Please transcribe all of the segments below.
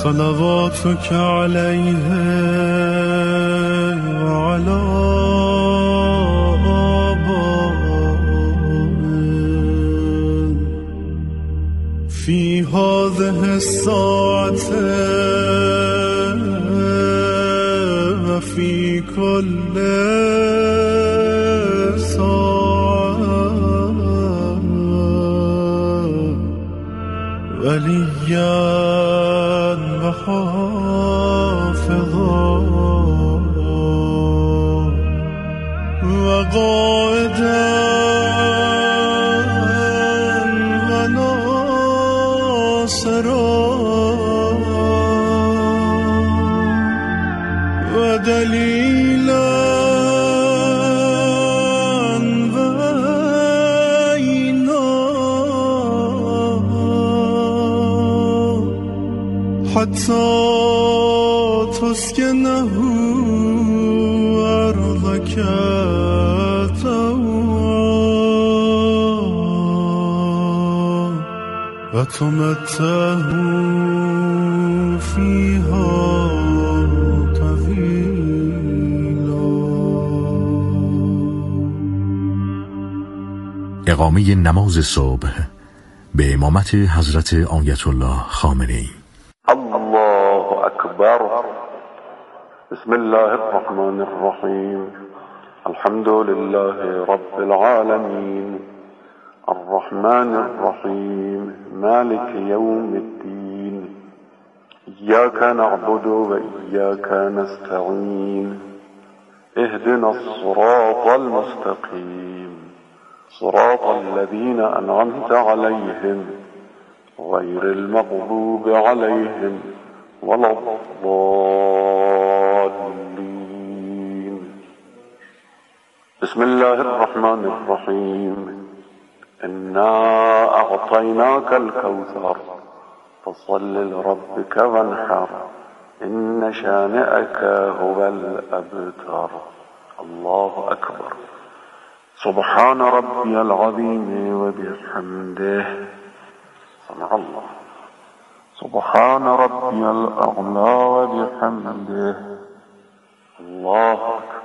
صلواتك عليه وعلى آبائه في هذه الساعة وفي كل ساعة وليا وحافظا وقائدا وناصرا ودليلا حتى تسكنه أرضك طوعا وتمتعه فيها طويلا. اقامه نماز صبح به امامت حضرت آیت الله خامنه‌ای. الله أكبر. بسم الله الرحمن الرحيم. الحمد لله رب العالمين الرحمن الرحيم مالك يوم الدين إياك نعبد وإياك نستعين اهدنا الصراط المستقيم صراط الذين أنعمت عليهم غير المغضوب عليهم ولا الضالين. بسم الله الرحمن الرحيم. إنا أعطيناك الكوثر فصل لربك وانحر إن شانئك هو الأبتر. الله أكبر. سبحان ربي العظيم وبحمده. سمع الله. سبحان ربي الأعلى وبحمده. الله أكبر.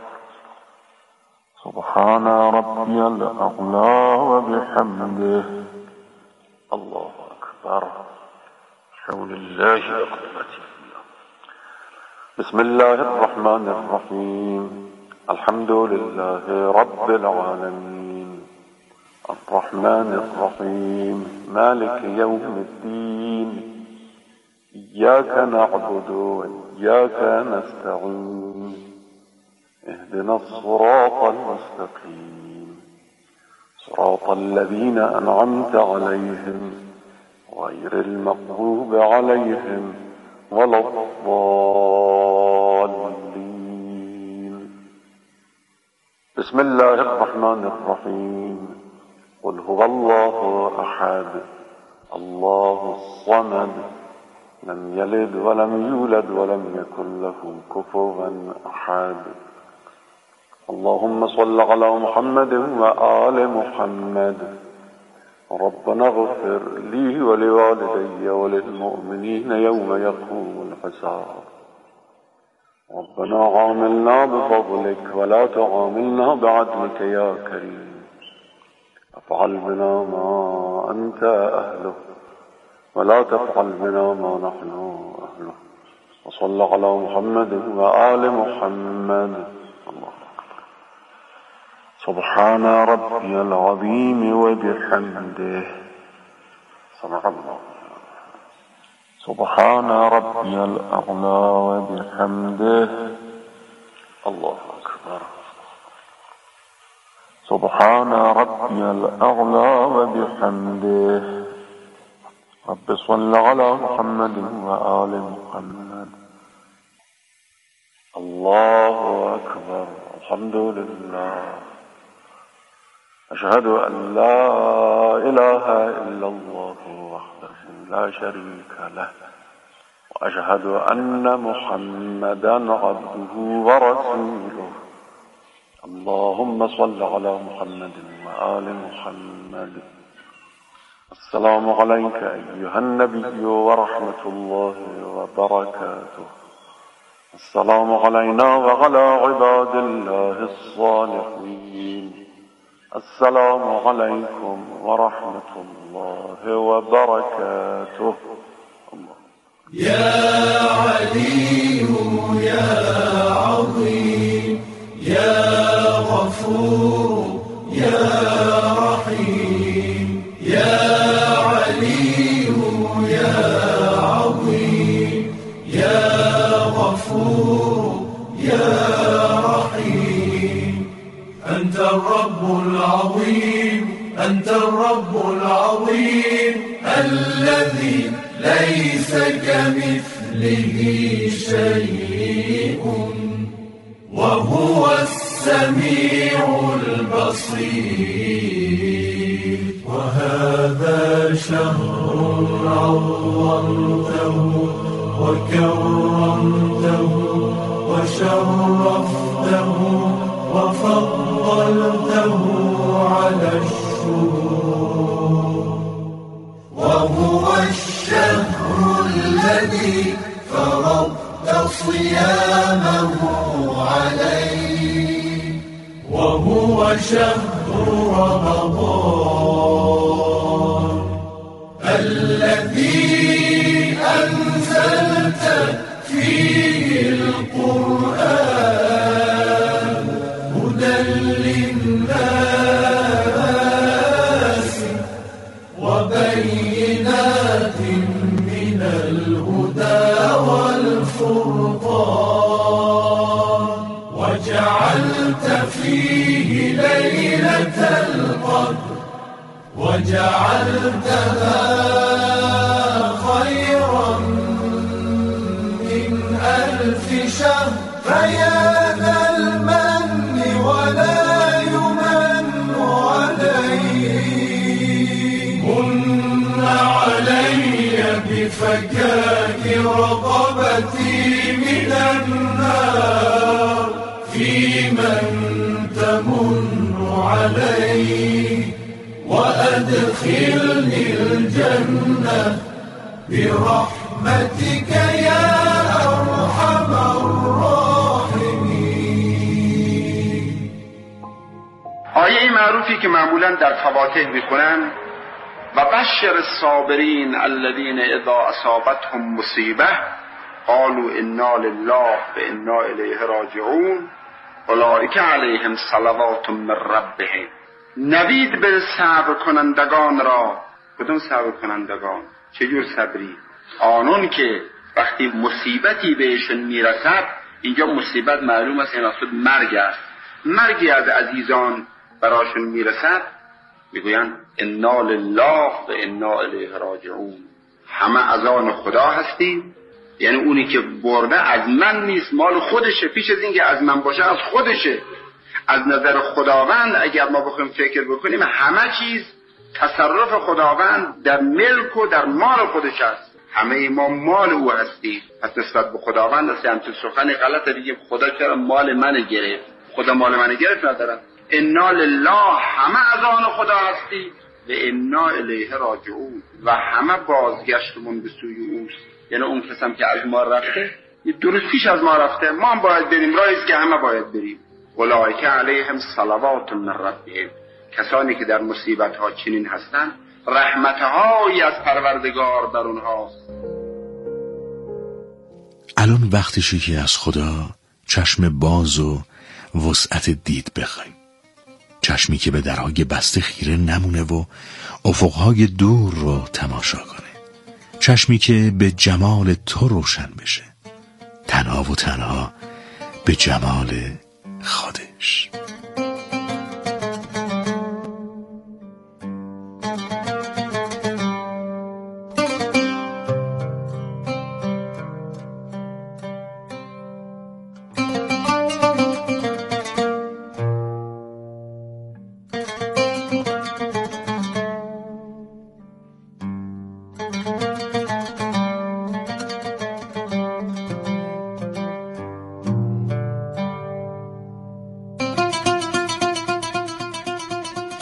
سبحان ربي الأعلى وبحمده. الله أكبر. حول الله وقوته. بسم الله الرحمن الرحيم. الحمد لله رب العالمين الرحمن الرحيم مالك يوم الدين إياك نعبد وإياك نستعين اهدنا الصراط المستقيم صراط الذين أنعمت عليهم غير المغضوب عليهم ولا الضالين. بسم الله الرحمن الرحيم. قل هو الله أحد الله الصمد لم يلد ولم يولد ولم يكن له كفوا أحد. اللهم صل على محمد وآل محمد. ربنا اغفر لي ولوالدي وللمؤمنين يوم يقوم الحساب. ربنا عاملنا بفضلك ولا تعاملنا بعدلك يا كريم. افعل بنا ما أنت أهله ولا تفعل بنا ما نحن أهله. وصل على محمد وآل محمد. الله أكبر. سبحان ربي العظيم وبحمده. سمع الله. سبحان ربي الأعلى وبحمده. الله أكبر. سبحان ربي الأعلى وبحمده. رب صل على محمد وآل محمد. الله أكبر. الحمد لله. أشهد أن لا إله إلا الله وحده لا شريك له وأشهد أن محمدا عبده ورسوله. اللهم صل على محمد وآل محمد السلام عليك أيها النبي ورحمة الله وبركاته. السلام علينا وعلى عباد الله الصالحين. السلام عليكم ورحمة الله وبركاته. يا علي يا عظيم يا غفور يا رحيم. يا علي يا عظيم يا غفور يا رحيم. أنت الرب العظيم أنت الرب العظيم الذي ليس كمثله شيء وهو السميع البصير. وهذا شهر عظمته وكرمته وشرفته وفضلته على الشهور. وهو الشهر الذي فرضت صيامه عليه. وهو شهر رمضان الذي أنزلت فيه القرآن هدى للناس وبينات من الهدى والفرقان. وجعلت فيه ليلة القدر وجعلتها خيرا من 1000 شهر. فيا ذا المن ولا يمن عليه من علي بفكاك رقبتي من النار. في من تمن عليه وأدخلني الجنة برحمتك يا أرحم الراحمين. آیه معروفی که معمولا در فواتح میخونن و بشر الصابرین الذین اذا اصابتهم مصیبه قالوا انا لله و انا الیه راجعون اولئک علیهم صلوات من ربهم. نوید به صبر کنندگان را. کدوم صبر کنندگان؟ چجور صبری؟ آنون که وقتی مصیبتی بهشون میرسد، اینجا مصیبت معلوم است این اصلا مرگ است، مرگی از عزیزان براشون میرسد، میگویند انا لله و انا الیه راجعون. همه از آن خدا هستیم، یعنی اونی که برده از من نیست، مال خودشه. پیش از اینکه از من باشه از خودشه. از نظر خداوند اگر ما بخوایم فکر بکنیم همه چیز تصرف خداوند در ملک و در مال خودش است. همه ما مال او هستیم. پس نسبت به خداوند است همچون سخن غلط بگیم خدا چرا مال من گرفت. خدا مال من گرفت ندارم. انا لله، همه از آن خدا هستی، و انا الیه راجعون، و همه بازگشتمون به سوی اوست. یعنی اون کسم که از ما رفته درست پیش از ما رفته، ما هم باید بریم راهی که همه باید بریم. اولئک علیهم صلوات من ربهم، کسانی که در مصیبت ها چنین هستند رحمتهایی از پروردگار بر اونهاست. الان وقتشه که از خدا چشم باز و وسعت دید بخوایم، چشمی که به درهای بسته خیره نمونه و افقهای دور رو تماشا کنه، چشمی که به جمال تو روشن بشه، تنها و تنها به جمال خودش.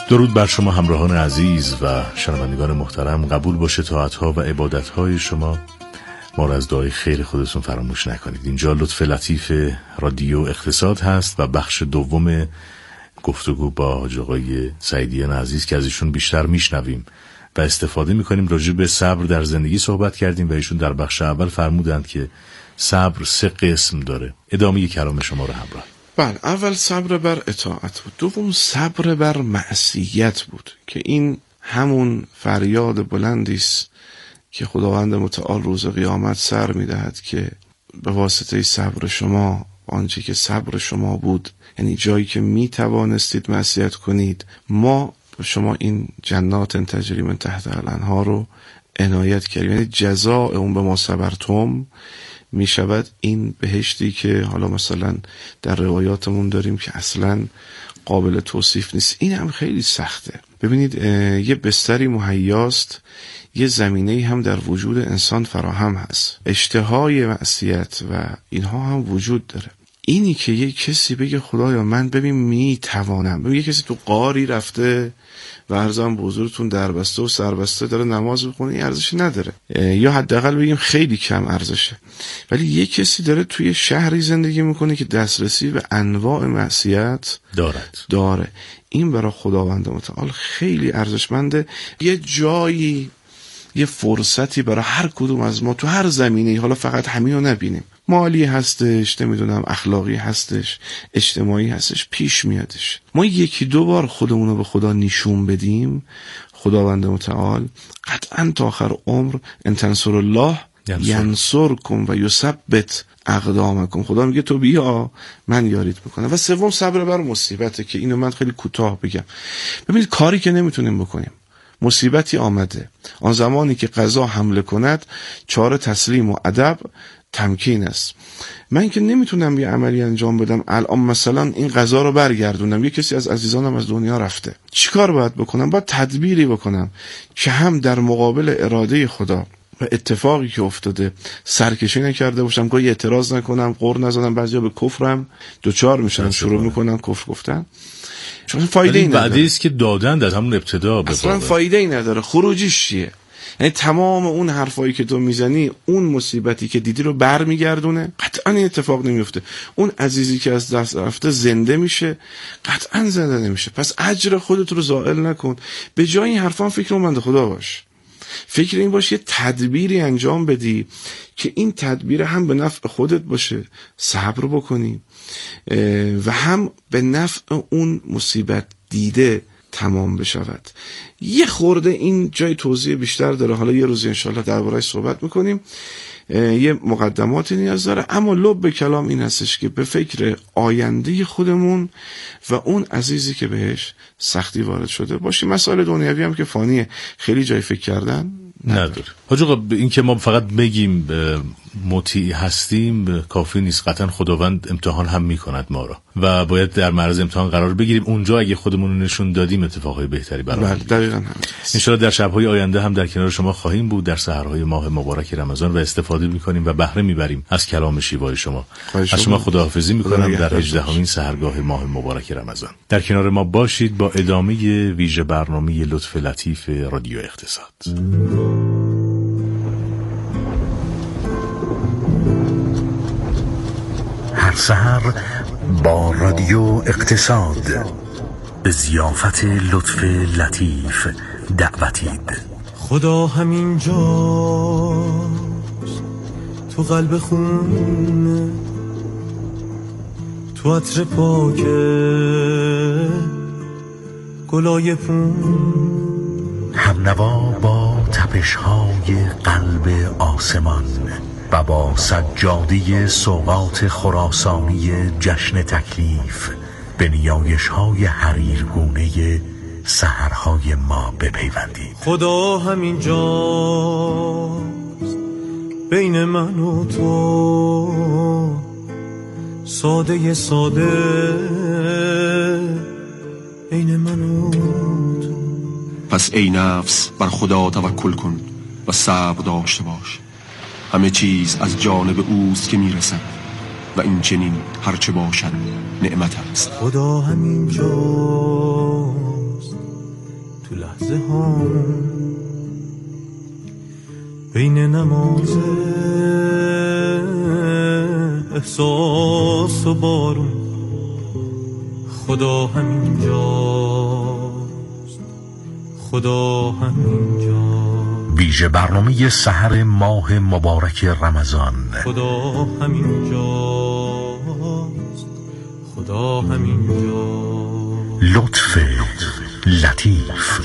درود بر شما همراهان عزیز و شنوندگان محترم. قبول باشه طاعت‌ها و عبادت‌های شما. ما را از دعای خیر خودتون فراموش نکنید. اینجا لطف لطیف رادیو اقتصاد هست و بخش دوم گفتگو با حاج آقای سعیدیان عزیز که از ایشون بیشتر میشنویم و استفاده میکنیم. راجع به صبر در زندگی صحبت کردیم و ایشون در بخش اول فرمودند که صبر 3 قسم داره. ادامه کلام شما رو همراه. بله، اول صبر بر اطاعت بود، دوم صبر بر معصیت بود که این همون فریاد بلندی است که خداوند متعال روز قیامت سر میدهد که به واسطه صبر شما، آنچه که صبر شما بود، یعنی جایی که می توانستید معصیت کنید، ما شما این جنات تجری من تحت الانهار رو عنایت کردیم، یعنی جزاء اون به ما صبرتم می شود این بهشتی که حالا مثلا در روایاتمون داریم که اصلا قابل توصیف نیست. این هم خیلی سخته. ببینید یه بستری مهیاست، یه زمینه‌ای هم در وجود انسان فراهم هست، اشتهای معصیت و اینها هم وجود داره. اینی که یه کسی بگه خدایا من ببین میتوانم، ببین یه کسی تو غاری رفته و عرضم به حضورتون دربسته و سربسته داره نماز میخونه، این ارزشی نداره، یا حداقل بگیم خیلی کم ارزشه. ولی یه کسی داره توی شهری زندگی میکنه که دسترسی به انواع معصیت داره. این برای خداوند متعال خیلی ارزشمنده. یه جایی، یه فرصتی برای هر کدوم از ما تو هر زمینه‌ای، حالا فقط همینو نبینیم، مالی هستش، نمیدونم اخلاقی هستش، اجتماعی هستش، پیش میادش. ما 1-2 بار خودمونو به خدا نشون بدیم، خداوند متعال قطعا تا آخر عمر ان تنصر الله ینصرکم و یثبت اقدامکم. خدا میگه تو بیا من یاریت میکنم. و سوم صبر بر مصیبته که اینو من خیلی کوتاه بگم. ببینید کاری که نمیتونیم بکنیم، مصیبتی آمده، آن زمانی که قضا حمله کند چاره تسلیم و ادب تمکین است. من که نمیتونم یه عملی انجام بدم الان مثلا این قضا رو برگردونم، یه کسی از عزیزانم از دنیا رفته، چیکار باید بکنم؟ باید تدبیری بکنم که هم در مقابل اراده خدا و اتفاقی که افتاده سرکشی نکرده باشم، گاهی اعتراض نکنم، قر نزنم، بعضیا به کفرم دوچار میشن، شروع میکنن کفر گفتن، چون فایده ای نداره. بعدی است که دادن در همون ابتدا اصلا فایده ای نداره. خروجیش چیه؟ یعنی تمام اون حرفایی که تو میزنی، اون مصیبتی که دیدی رو برمیگردونه، قطعا این اتفاق نمیفته. اون عزیزی که از دست رفته زنده میشه، قطعا زنده نمیشه. پس اجر خودت رو زائل نکن. به جای این حرفان فکرمند خدا باش. فکر این باش یه تدبیری انجام بدی که این تدبیر هم به نفع خودت باشه، صبر بکنی، و هم به نفع اون مصیبت دیده تمام بشود. یه خورده این جای توضیح بیشتر داره، حالا یه روزی انشالله درباره‌اش صحبت میکنیم، یه مقدماتی نیاز داره. اما لب کلام این هستش که به فکر آینده خودمون و اون عزیزی که بهش سختی وارد شده باشیم. مسائل دنیوی هم که فانیه، خیلی جای فکر کردن نداره. حاج آقا این که ما فقط بگیم مطیع هستیم کافی نیست، قطعا خداوند امتحان هم میکند ما را و باید در معرض امتحان قرار بگیریم. اونجا اگه خودمون رو نشون دادیم اتفاقای بهتری برامون. بله دقیقاً همین. ان شاءالله در شب‌های آینده هم در کنار شما خواهیم بود در سحرهای ماه مبارک رمضان و استفاده میکنیم و بهره میبریم از کلام شیوای شما. از شما خداحافظی میکنم در 18مین سحرگاه ماه مبارک رمضان. در کنار ما باشید با ادامه ویژه برنامه لطف لطیف رادیو اقتصاد. هر سحر با رادیو اقتصاد به ضیافت لطف لطیف دعوتید. خدا همین جاست تو قلب خونه، تو عطر پاکه گلای پون، همنوا با تپش‌های قلب آسمان و با سجاده سوغات خراسانی جشن تکلیف به نیایش‌های حریرگونه سحرهای ما بپیوندید. خدا همین جاست بین من و تو، ساده ساده بین من و تو. پس ای نفس بر خدا توکل کن و صبر داشته باش، همه چیز از جانب اوست که میرسد و این چنین هرچه باشد نعمت است. خدا همین جاست تو لحظه ها بین نماز احساس و بارون خدا همینجاست، خدا همینجاست. ویژه برنامه سحر ماه مبارک رمضان. خدا همینجاست، خدا همینجاست. لطف لطیف.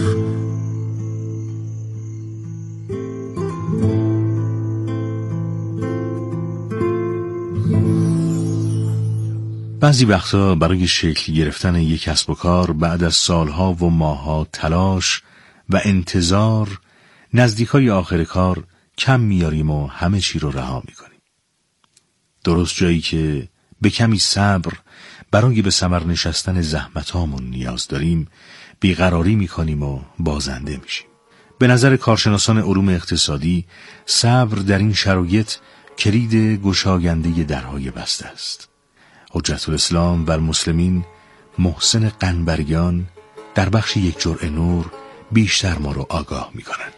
بعضی وقتا برای شکل گرفتن یک کسب و کار بعد از سالها و ماهها تلاش و انتظار نزدیکای آخر کار کم میاریم و همه چی رو رها میکنیم. درست جایی که به کمی صبر برای به ثمر نشستن زحمتامون نیاز داریم بیقراری میکنیم و بازنده میشیم. به نظر کارشناسان علوم اقتصادی صبر در این شرایط کلید گشاینده درهای بسته است. حجت الاسلام و المسلمین محسن قنبریان در بخش یک جرعه نور بیشتر ما رو آگاه می کنند.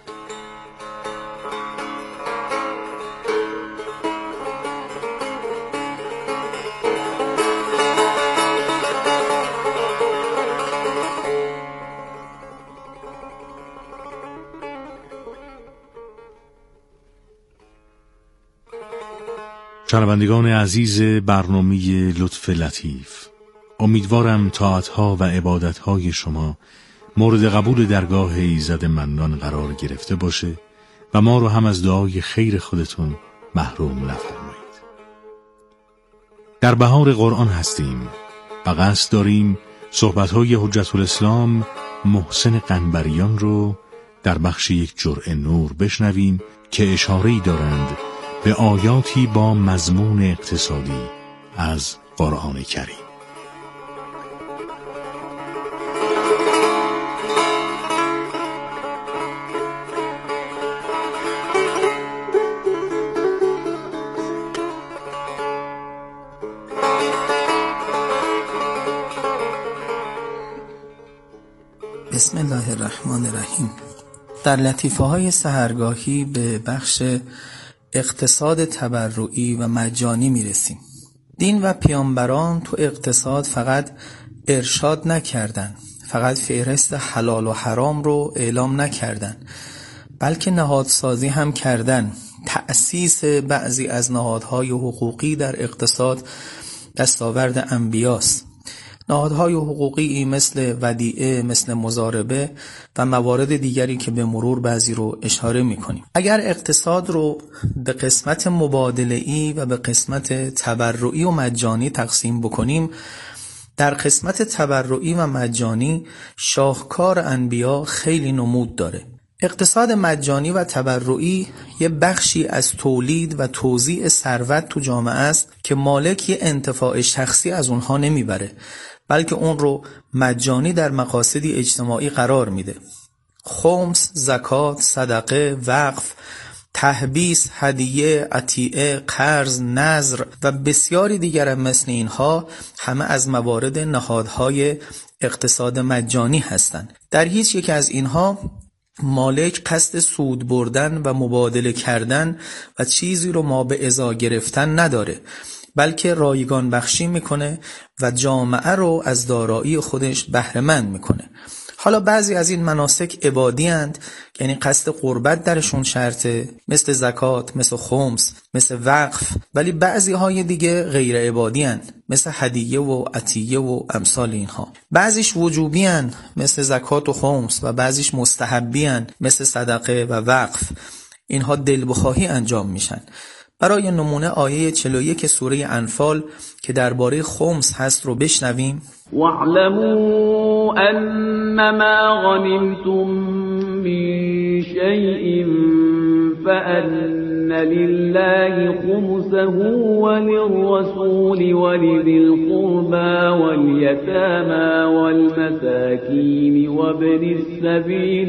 شنوندگان عزیز برنامه لطف لطیف، امیدوارم طاعتها و عبادتهای شما مورد قبول درگاه ایزد منان قرار گرفته باشه و ما رو هم از دعای خیر خودتون محروم نفرمایید. در بهار قرآن هستیم و قصد داریم صحبتهای حجت الاسلام محسن قنبریان رو در بخش یک جرعه نور بشنویم که اشاره‌ای دارند به آیاتی با مضمون اقتصادی از قرآن کریم. بسم الله الرحمن الرحیم. در لطیفه های سحرگاهی به بخش اقتصاد تبرعی و مجانی میرسیم. دین و پیامبران تو اقتصاد فقط ارشاد نکردن، فقط فهرست حلال و حرام رو اعلام نکردن، بلکه نهادسازی هم کردن. تأسیس بعضی از نهادهای حقوقی در اقتصاد دستاورد انبیاست. نهادهای حقوقی مثل ودیعه، مثل مضاربه و موارد دیگری که به مرور بعضی رو اشاره می‌کنیم. اگر اقتصاد رو به قسمت مبادله‌ای و به قسمت تبرعی و مجانی تقسیم بکنیم، در قسمت تبرعی و مجانی شاهکار انبیا خیلی نمود داره. اقتصاد مجانی و تبرعی یه بخشی از تولید و توزیع ثروت تو جامعه است که مالک یه انتفاع شخصی از اونها نمیبره، بلکه اون رو مجانی در مقاصدی اجتماعی قرار میده. خمس، زکات، صدقه، وقف، تحبیس، هدیه، عطیه، قرض، نذر و بسیاری دیگر مثل اینها همه از موارد نهادهای اقتصاد مجانی هستند. در هیچ یک از اینها مالک قصد سود بردن و مبادله کردن و چیزی رو ما به ازا گرفتن نداره، بلکه رایگان بخشی میکنه و جامعه رو از دارایی خودش بهره مند میکنه. حالا بعضی از این مناسک عبادی اند، یعنی قصد قربت درشون شرطه، مثل زکات، مثل خمس، مثل وقف، ولی بعضی های دیگه غیر عبادی اند، مثل هدیه و عطیه و امثال اینها. بعضیش وجوبی اند مثل زکات و خمس و بعضیش مستحبی اند مثل صدقه و وقف. اینها دل بخواهی انجام میشن. برای نمونه آیه 41 سوره انفال که درباره خمس هست رو بشنویم. واعلموا انما غنمتم من شيء فأن لله خمسه وللرسول ولذي القربى واليتامى والمساكين وابن السبيل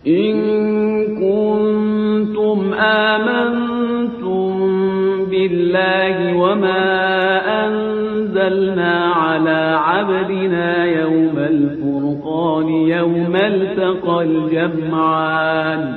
إن كنتم آمنتم بالله الله وما أنزلنا على عبدنا يوم الفرقان يوم التقى الجمعان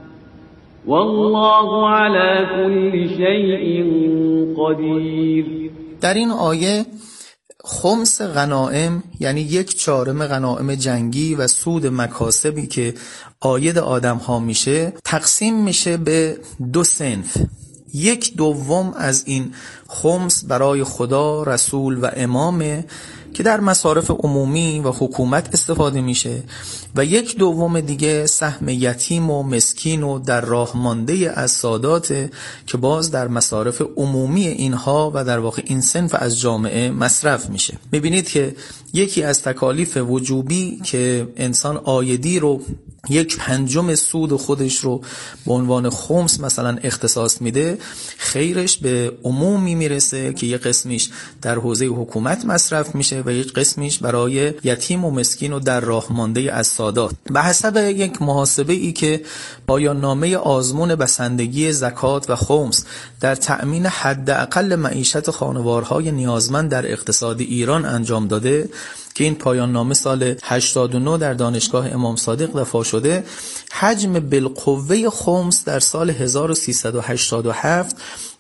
والله على كل شيء قدیر. در این آیه خمس غنائم یعنی 1/4 غنائم جنگی و سود مکاسبی که عاید آدم ها میشه تقسیم میشه به 2 صنف. 1/2 از این خمس برای خدا، رسول و امامه که در مصارف عمومی و حکومت استفاده میشه و 1/2 دیگه سهم یتیم و مسکین و در راه مانده از سادات که باز در مصارف عمومی اینها و در واقع این صنف از جامعه مصرف میشه. میبینید که یکی از تکالیف وجوبی که انسان عایدی رو 1/5 سود خودش رو به عنوان خمس مثلا اختصاص میده، خیرش به عمومی میرسه که یک قسمیش در حوزه حکومت مصرف میشه و یک قسمیش برای یتیم و مسکین و در راه مانده از سادات. به حسب یک محاسبه ای که پایان نامه آزمون بسندگی زکات و خمس در تأمین حداقل معیشت خانوارهای نیازمند در اقتصاد ایران انجام داده که این پایان نامه سال 89 در دانشگاه امام صادق دفاع شده، حجم بالقوه خمس در سال 1387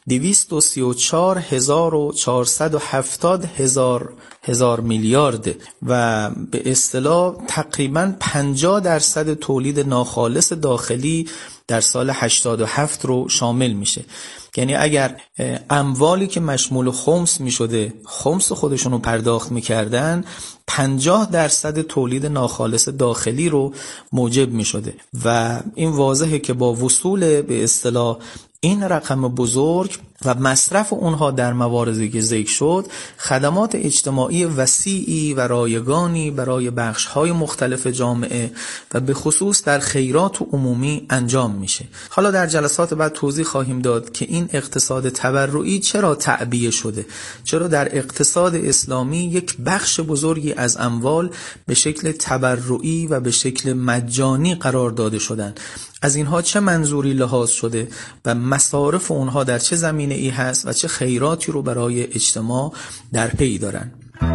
234,470 هزار میلیارد و به اصطلاح تقریباً 50% تولید ناخالص داخلی در سال 87 رو شامل میشه. یعنی اگر اموالی که مشمول خمس میشده خمس خودشون رو پرداخت میکردن 50% تولید ناخالص داخلی رو موجب میشده و این واضحه که با وصول به اصطلاح این رقم بزرگ و مصرف اونها در مواردی که ذکر شد خدمات اجتماعی وسیعی و رایگانی برای بخش‌های مختلف جامعه و به خصوص در خیرات عمومی انجام میشه. حالا در جلسات بعد توضیح خواهیم داد که این اقتصاد تبرعی چرا تعبیه شده، چرا در اقتصاد اسلامی یک بخش بزرگی از اموال به شکل تبرعی و به شکل مجانی قرار داده شدن، از اینها چه منظوری لحاظ شده و مصارف اونها در چه زمینه ای هست و چه خیراتی رو برای اجتماع در پی دارن.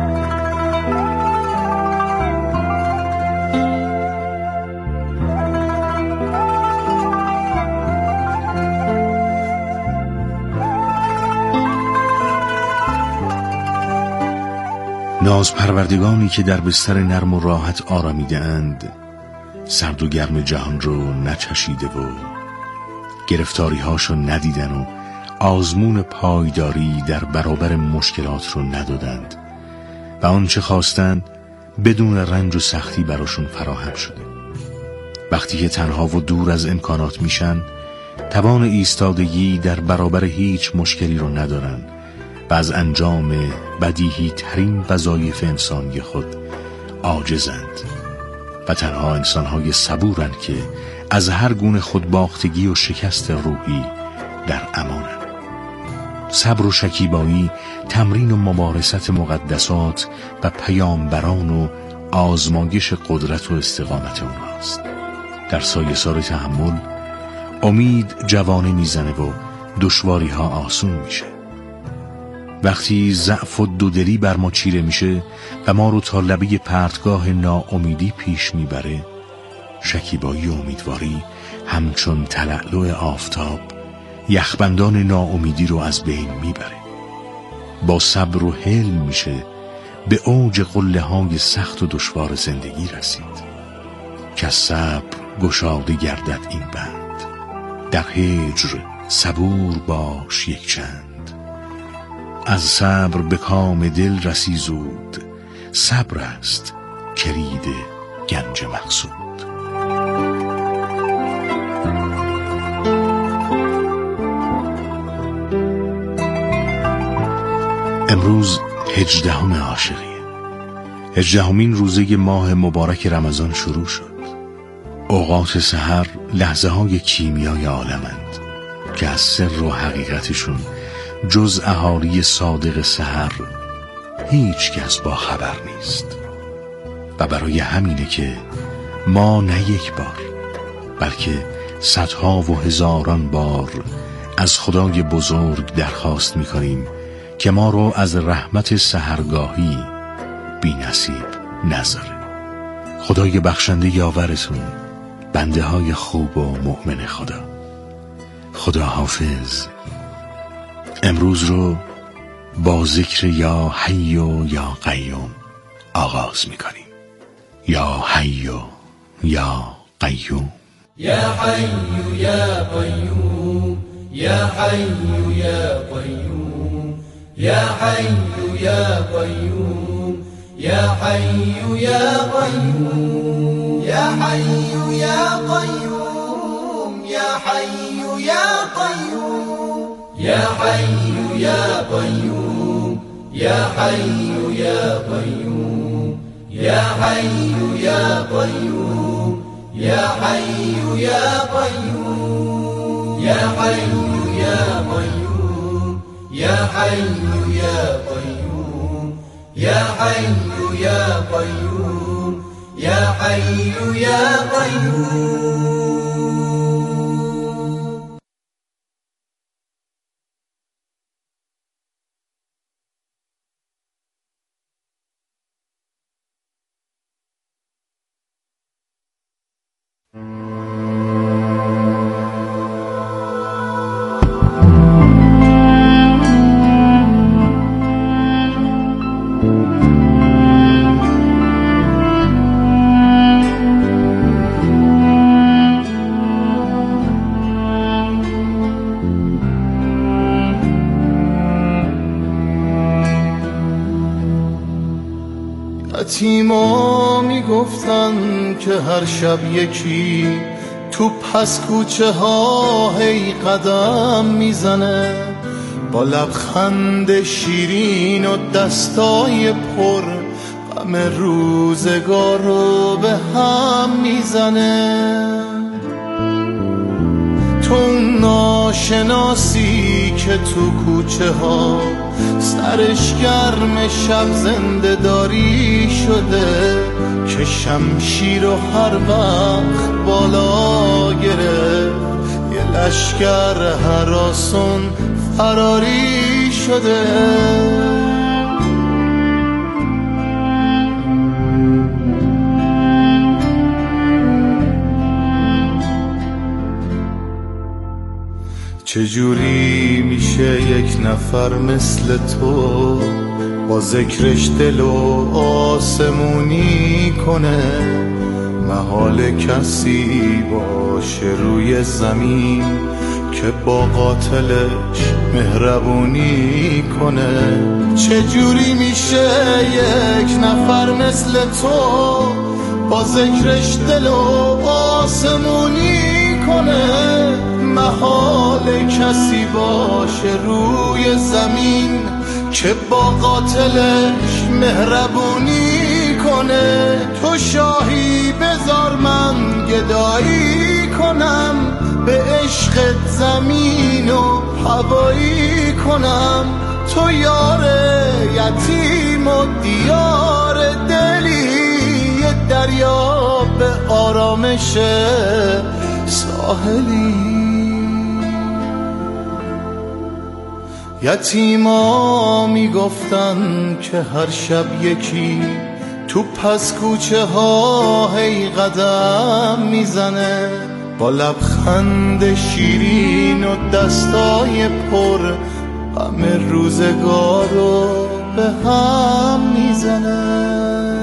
نازپروردگانی که در بستر نرم و راحت آرامیده‌اند، سرد و گرم جهان رو نچشیده و گرفتاری هاشو ندیدن و آزمون پایداری در برابر مشکلات رو ندادند و آنچه خواستند بدون رنج و سختی براشون فراهم شده. وقتی که تنها و دور از امکانات میشن توان ایستادگی در برابر هیچ مشکلی رو ندارن و از انجام بدیهی ترین وظایف انسانی خود عاجزند و تنها انسان‌های صبورند که از هر گونه خودباختگی و شکست روحی در امانند. صبر و شکیبایی تمرین و ممارست مقدسات و پیامبران و آزمایش قدرت و استقامت اونهاست. در سایه‌سار تحمل امید جوانه میزنه و دشواری ها آسون میشه. وقتی ضعف و دودلی بر ما چیره میشه و ما رو تا لبه پرتگاه ناامیدی پیش میبره، شکیبایی و امیدواری همچون تلألؤ آفتاب یخبندان ناامیدی رو از بین میبره. با صبر و حلم میشه به اوج قله های سخت و دشوار زندگی رسید. که صبر گشاده گردد این بند، در هجر صبور باش یک چند. از صبر به کام دل رسی زود، صبر است کلید گنج مقصود. امروز 18 عاشقیه. 18مین روزه ماه مبارک رمضان شروع شد. اوقات سحر لحظه های کیمیای عالمند که از سر و حقیقتشون جز اهالی صادق سحر هیچ کس با خبر نیست و برای همینه که ما نه یک بار بلکه صدها و هزاران بار از خدای بزرگ درخواست می‌کنیم که ما رو از رحمت سحرگاهی بی نصیب نذاره. خدای بخشنده یاورتون، بنده های خوب و مؤمن خدا. خدا حافظ. امروز رو با ذکر یا حی و یا قیوم آغاز می‌کنیم. یا حی و یا قیوم. یا حی یا قیوم، یا حی یا قیوم، یا حی یا قیوم، یا حی یا قیوم، یا حی یا قیوم، یا حی یا قیوم، یا حی یا قیوم، یا حی یا قیوم، یا حی یا قیوم، یا حی یا قیوم، یا حی یا قیوم، یا حی یا قیوم، یا حی یا قیوم، یا حی یا قیوم. یتیما میگفتن که هر شب یکی تو پس کوچه ها هی قدم میزنه، با لبخند شیرین و دستای پر غم روزگار رو به هم میزنه. تو ناشناسی که تو کوچه ها سرش گرم شب زنده داری شده، که شمشیر و هر وقت بالا گرفت یه لشکر هراسون فراری شده. چجوری میشه یک نفر مثل تو با ذکرش دل و آسمونی کنه؟ محال کسی باشه روی زمین که با قاتلش مهربونی کنه. چجوری میشه یک نفر مثل تو با ذکرش دل و آسمونی کنه؟ محال کسی باشه روی زمین که با قاتلش مهربونی کنه. تو شاهی بذار من گدایی کنم، به عشقت زمین و هوایی کنم. تو یار یتیم و دیار دلی، یه دریا به آرامش ساحلی. یتیما میگفتن که هر شب یکی تو پس کوچه ها هی قدم میزنه، با لبخند شیرین و دستای پر غم روزگار رو به هم میزنه.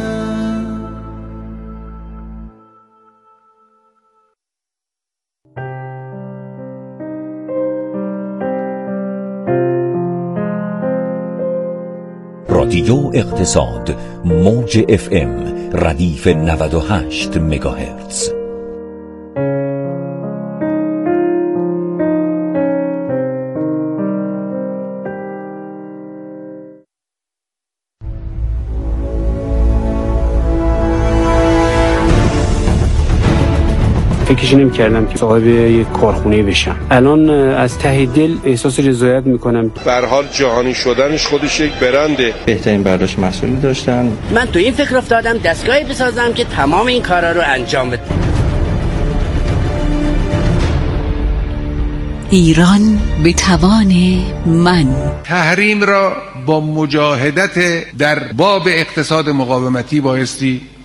رادیو اقتصاد، موج FM ردیف 98 مگاهرتز. فکرش نمی‌کردم که صاحب یک کارخونه بشم. الان از ته دل احساس رضایت می‌کنم. به هر حال جهانی شدنش خودش یک برنده. بهترین برداشت محصولی داشتن. من تو این فکر افتادم دستگاهی بسازم که تمام این کارا رو انجام بده. ایران به توان من. تحریم را با مجاهدت در باب اقتصاد مقاومتی بایستی